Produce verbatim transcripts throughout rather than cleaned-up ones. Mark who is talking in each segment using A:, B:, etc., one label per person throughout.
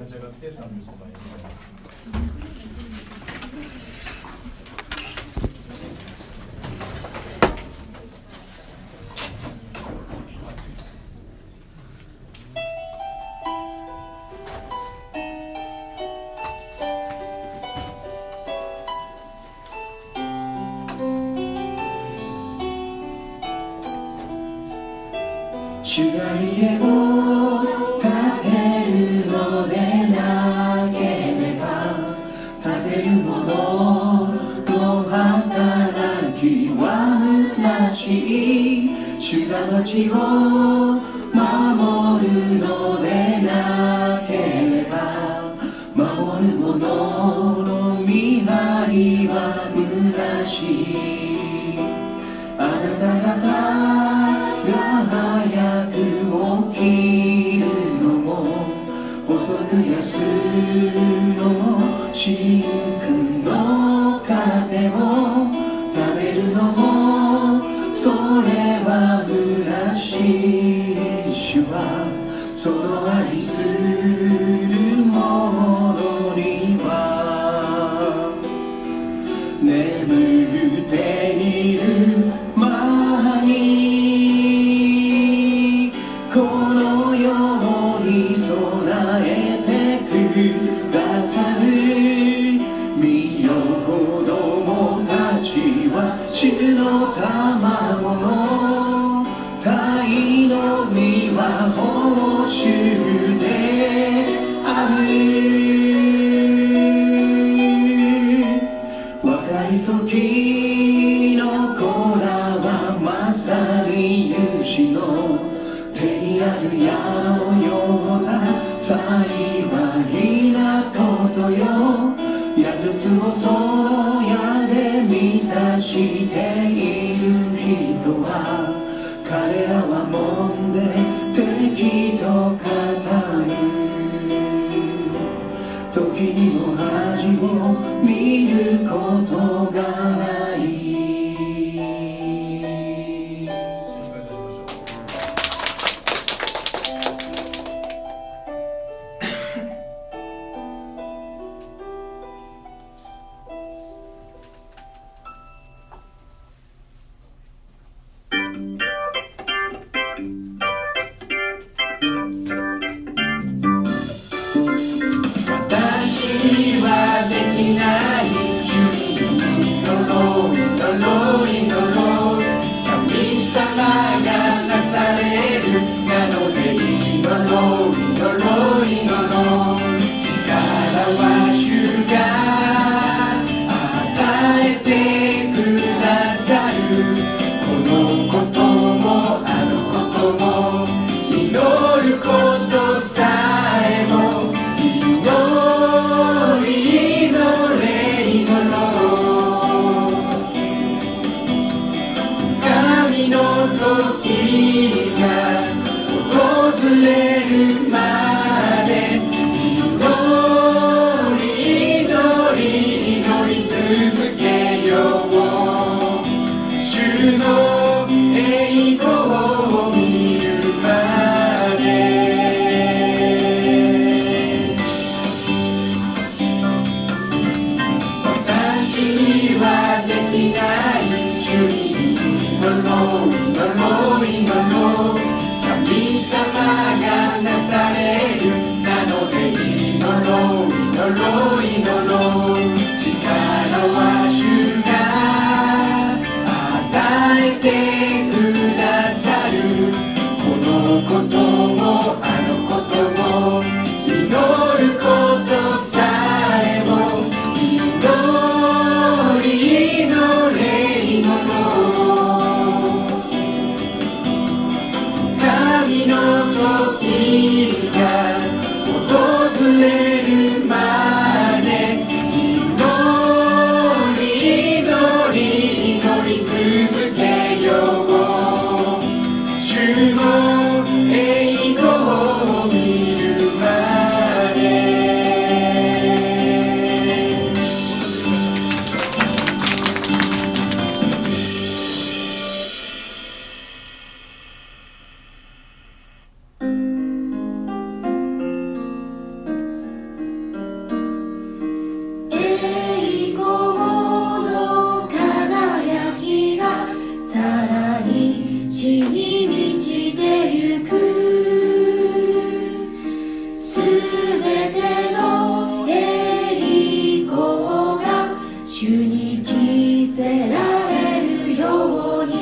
A: 立ち上がって賛美をしてまいります。
B: 主が家を建てるのでなければ建てる者の働きは虚しい。主が町を守るのでなければ守る者の見張りは虚しい。あなた方早く起きるのも遅く休むのも真空の糧を食べるのもそれは虚しい。主はその愛する者には眠っている間にこのように備えてくださる。見よ子供たちは主の卵の鯛の実は報酬である。若い時の子らはまさに勇士の手にある矢のような幸いなことよ。矢筒をその矢で満たしている人は彼らはもんで敵と語る。時にも恥を見ることがない。 主に着せられるように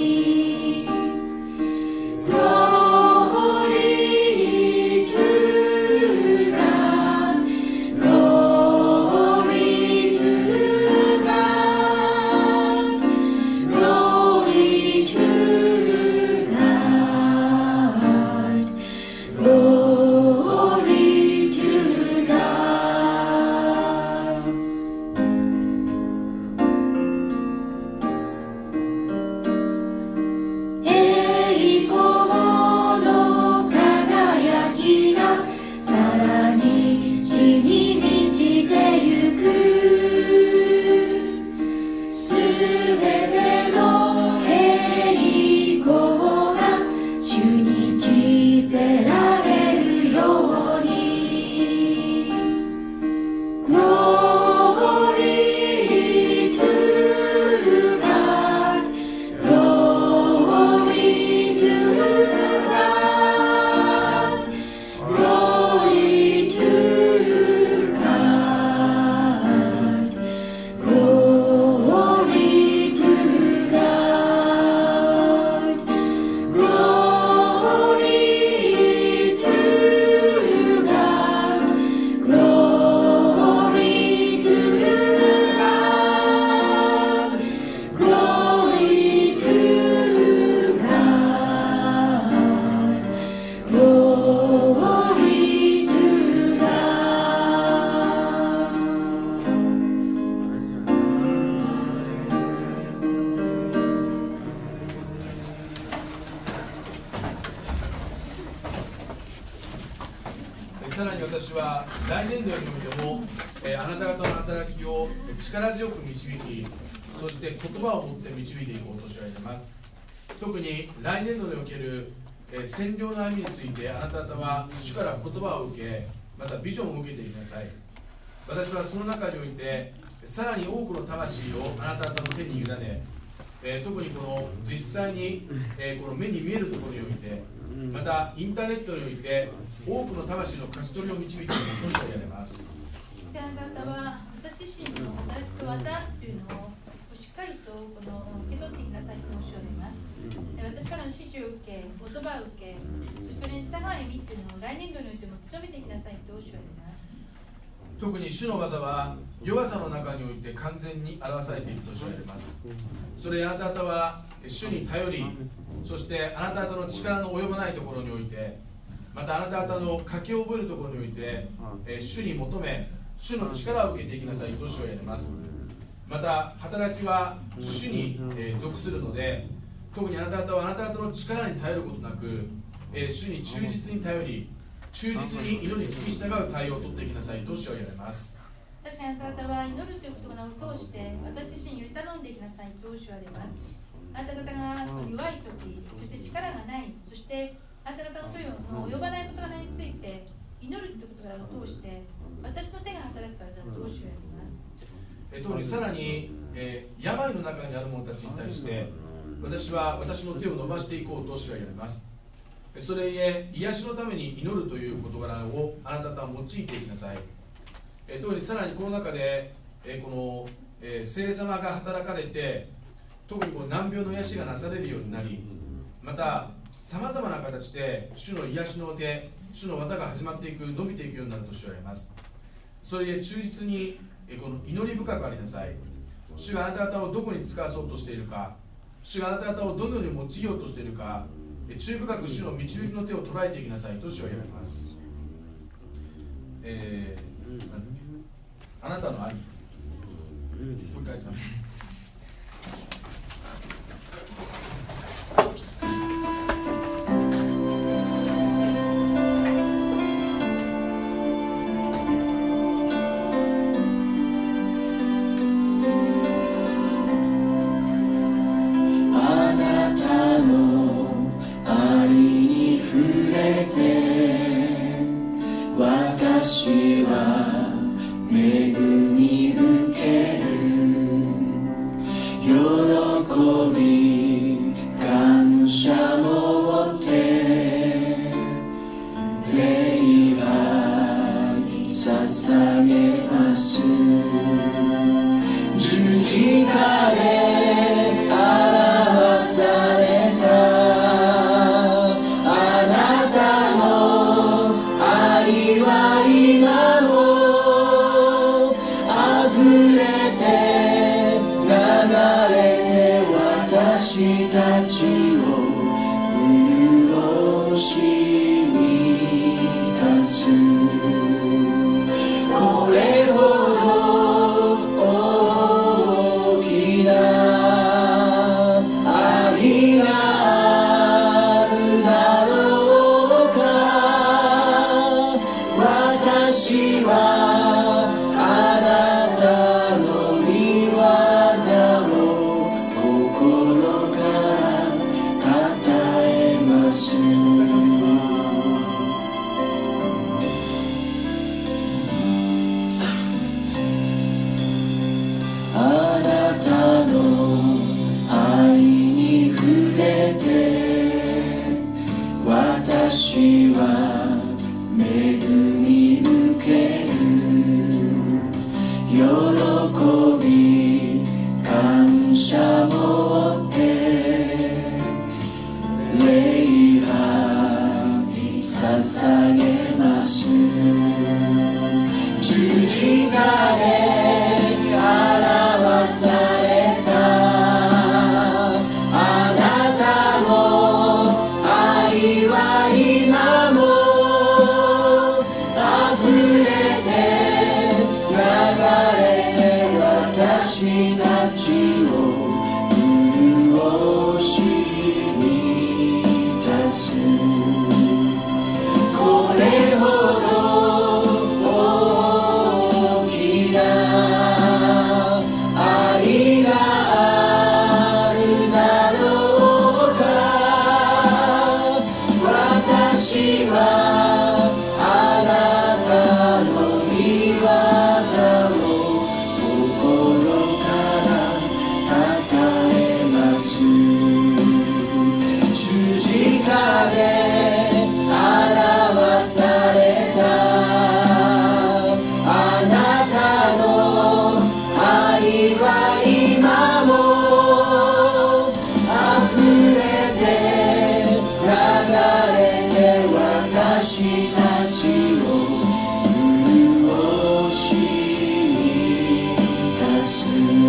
A: さらに私は来年度においても、えー、あなた方の働きを力強く導き、そして言葉を持って導いていこうとしております。特に来年度における、えー、占領の歩みについて、あなた方は主から言葉を受け、またビジョンを受けていきなさい。私はその中においてさらに多くの魂をあなた方の手に委ね、えー、特にこの実際に、えー、この目に見えるところにおいて、またインターネットにおいて多くの魂の勝ち取りを導いていくことをやれます。
C: あなたは私自身の働きと技というのをしっかりとこの受け取っていきなさいとおっしゃいます。私からの指示を受け、言葉を受け、そしてそれに従う意味というのを来年度においても強めていきなさいとおっしゃいます。
A: 特に主の技は弱さの中において完全に表されているとおっしゃいます。それあなた方は主に頼り、そしてあなた方の力の及ばないところにおいて、またあなた方の書き覚えるところにおいて、え主に求め、主の力を受けていきなさいと主をやります。また働きは主に、えー、属するので、特にあなた方はあなた方の力に頼ることなく、えー、主に忠実に頼り、忠実に祈りに聞き従う対応を取っていきなさいと主をやります。
C: 確かにあなた方は祈るということを通して私自身により頼んでいきなさいと主は言われます。あなた方が弱い時、そして力がない、そしてあなた方の手の及ばない事柄について祈るということを通して私の手が働くからだと主は言います。
A: え特にさらに、えー、病の中にある者たちに対して私は私の手を伸ばしていこうと主は言われます。それゆえ癒しのために祈るという事柄をあなた方は用いていきなさい。え特にさらにこの中で、えこの、えー、聖様が働かれて、特にこの難病の癒しがなされるようになり、またさまざまな形で主の癒しの手、主の技が始まっていく、伸びていくようになると主は言われます。それゆえ忠実にえこの祈り深くありなさい。主があなた方をどこに使わそうとしているか、主があなた方をどのように用いようとしているか、注意深く主の導きの手を捉えていきなさいと主は言われます。えー、あなたの愛、もう一回さん
B: 私は恵み受ける、喜び感謝を持って礼拝捧げます。 字架で表されたあなたの愛は今も溢れて流れて私たちを潤し満たすこれほど大きな愛があるだろうか私はあなたの御業を心からたたえますあなたの愛に触れて私は恵み受ける喜び感謝持って礼拝捧げます十字架で表されたあなたの愛は今も溢れて流れて私たちを潤し満たすこれほど大きな愛があるだろうか私はあなたの御業を心からたたえます十字架で表されたあなたの愛は今も溢れて流れて私たちを潤し満たす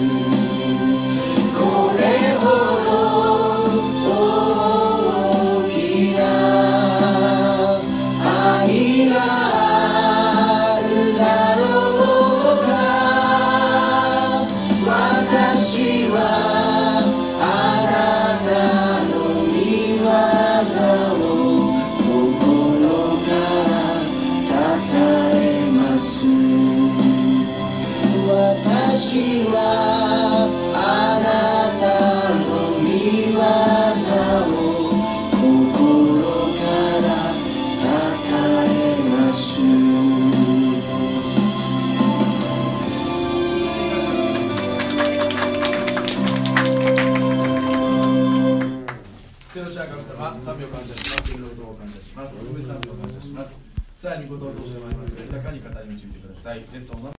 B: これほど大きな愛があるだろうか私はあなたの御業を心からたたえます私はあなたの御業を心からたたえます
A: 天の父なる神様、賛美を感謝します。祈ることを感謝します。特別賛美を感謝します。さらにことを通してまいりますが、豊かに語り導いてください。イエス様の